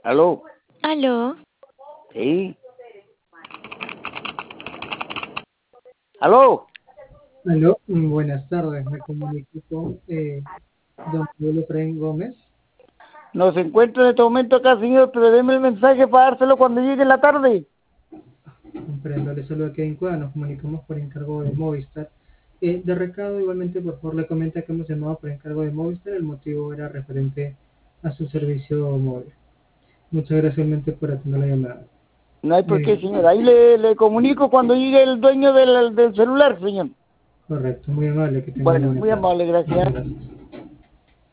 Aló, Aló, sí. Aló, Aló, buenas tardes. Me comunico con don Pablo Efraín Gómez. no se encuentra en este momento acá, señor, pero deme el mensaje para dárselo cuando llegue en la tarde. Comprendo, le saludo aquí en Cuba. Nos comunicamos por encargo de Movistar. De recado, igualmente, por favor, le comenta que hemos llamado por encargo de Movistar. El motivo era referente a su servicio móvil. Muchas gracias igualmente por atender la llamada. No hay por qué, Eh, señor. Ahí le comunico cuando llegue el dueño del celular, señor. Correcto, muy amable. Que tenga una Bueno, buena muy tarde. amable, Muchas gracias. gracias.